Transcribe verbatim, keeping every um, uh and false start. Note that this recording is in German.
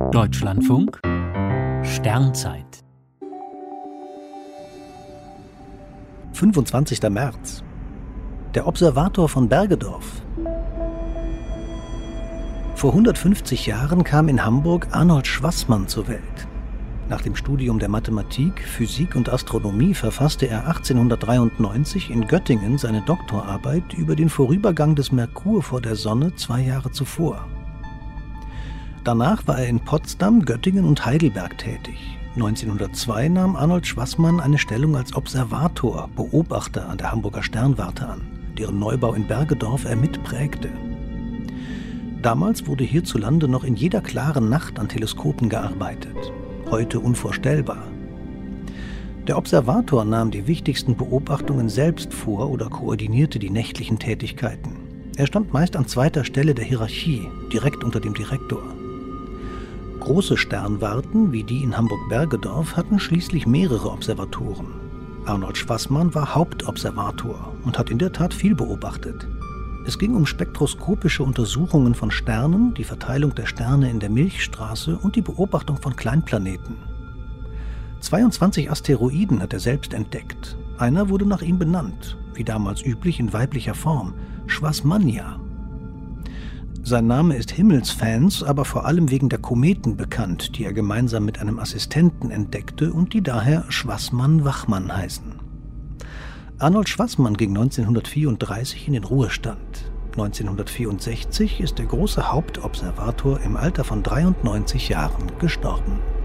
Deutschlandfunk Sternzeit fünfundzwanzigster März. Der Observator von Bergedorf. Vor hundertfünfzig Jahren kam in Hamburg Arnold Schwaßmann zur Welt. Nach dem Studium der Mathematik, Physik und Astronomie verfasste er achtzehnhundertdreiundneunzig in Göttingen seine Doktorarbeit über den Vorübergang des Merkur vor der Sonne zwei Jahre zuvor. Danach war er in Potsdam, Göttingen und Heidelberg tätig. neunzehnhundertzwei nahm Arnold Schwaßmann eine Stellung als Observator, Beobachter an der Hamburger Sternwarte an, deren Neubau in Bergedorf er mitprägte. Damals wurde hierzulande noch in jeder klaren Nacht an Teleskopen gearbeitet. Heute unvorstellbar. Der Observator nahm die wichtigsten Beobachtungen selbst vor oder koordinierte die nächtlichen Tätigkeiten. Er stand meist an zweiter Stelle der Hierarchie, direkt unter dem Direktor. Große Sternwarten, wie die in Hamburg-Bergedorf, hatten schließlich mehrere Observatoren. Arnold Schwaßmann war Hauptobservator und hat in der Tat viel beobachtet. Es ging um spektroskopische Untersuchungen von Sternen, die Verteilung der Sterne in der Milchstraße und die Beobachtung von Kleinplaneten. zweiundzwanzig Asteroiden hat er selbst entdeckt. Einer wurde nach ihm benannt, wie damals üblich in weiblicher Form, Schwaßmania. Sein Name ist Himmelsfans, aber vor allem wegen der Kometen bekannt, die er gemeinsam mit einem Assistenten entdeckte und die daher Schwaßmann-Wachmann heißen. Arnold Schwaßmann ging neunzehnhundertvierunddreißig in den Ruhestand. neunzehnhundertvierundsechzig ist der große Hauptobservator im Alter von dreiundneunzig Jahren gestorben.